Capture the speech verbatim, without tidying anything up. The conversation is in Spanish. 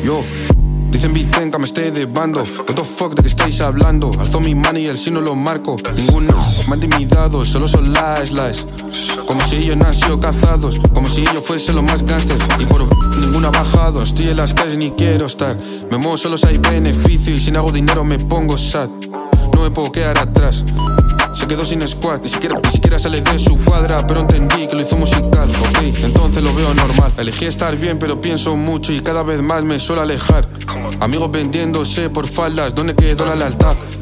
Yo, dicen Viten que me esté de bando. What the fuck, de qué estáis hablando. Alzo mi mano y el sí no lo marco. Ninguno me ha intimidado, solo son lies, lies. Como si ellos no han sido cazados, como si ellos fuesen los más gangsters. Y por ninguno ha bajado, estoy en las calles ni quiero estar. Me muevo solo si hay beneficio y si no hago dinero me pongo sad. No me puedo quedar atrás. Se quedó sin squad, ni siquiera, ni siquiera sale de su cuadra. Pero entendí que lo hizo musical, ok, entonces lo veo normal. Elegí estar bien pero pienso mucho y cada vez más me suelo alejar. Amigos vendiéndose por faldas, ¿dónde quedó la lealtad?